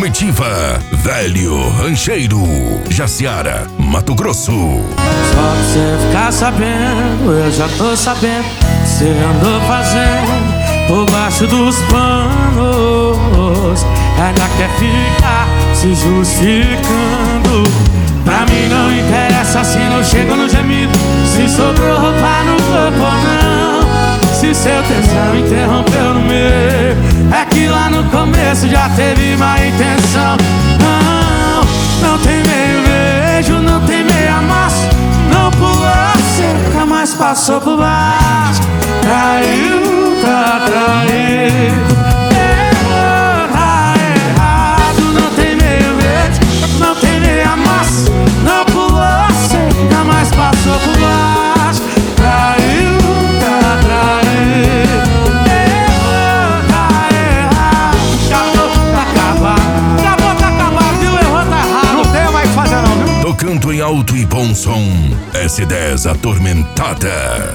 comitiva Velho Rancheiro, Jaciara, Mato Grosso. Só pra você ficar sabendo, eu já tô sabendo, você andou fazendo por baixo dos panos, ainda quer ficar se justificando. Pra mim não interessa se não chego no gemido, se sobrou roupa no corpo ou não, se seu tesão interrompeu no meio, é que lá no começo já teve má intenção. Não tem meio beijo, não tem meia massa, não pulou cerca, mas passou por baixo. Traiu, tá traído, errou, tá errado. Não tem meio beijo, não tem meia massa, não pulou cerca, mas passou por baixo. Traiu, tá traído, errou, tá errado. Acabou, tá acabado, acabou, tá acabado, viu? Errou, tá errado. Não tem mais o que fazer não, viu? Tocando em alto e bom som, S10 Atormentada.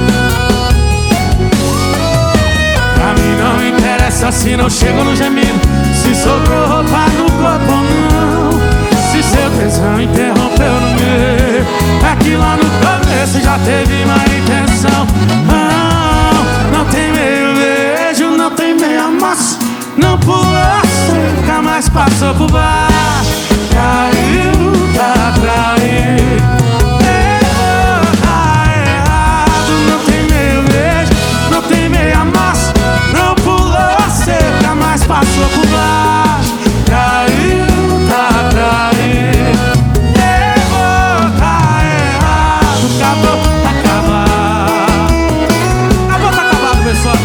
Pra mim não interessa se não chego no gemido, se sobrou roupa no corpo ou não, se seu tesão interrompeu no meio, é que lá no começo já teve má intenção. Não tem meio beijo, não tem meia massa, não pulou cerca, mas passou por baixo. Traiu, tá traído, errou, tá errado. Não tem meio beijo, não tem meia massa, não pulou cerca, mas passou por baixo. Traiu, tá traído, errou, tá errado. Acabou, tá acabado. Acabou, tá acabado, pessoal.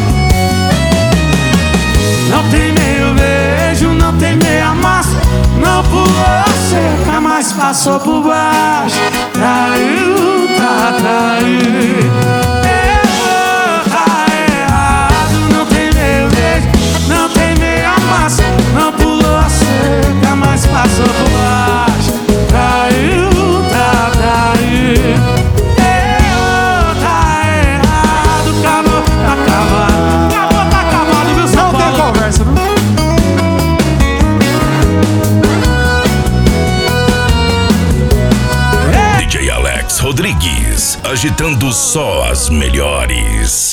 Não tem meio beijo, não tem meia massa, não pulou cerca, mas passou por baixo. Traiu, tá traído, errou, tá errado. Não tem meio beijo, não tem meia massa, não pulou cerca, mas passou por baixo. Traiu, tá traído, errou, tá errado. Acabou, tá acabado. Acabou, tá acabado, viu, São Paulo? Não tem conversa, viu? DJ Alex Rodrigues, agitando só as melhores.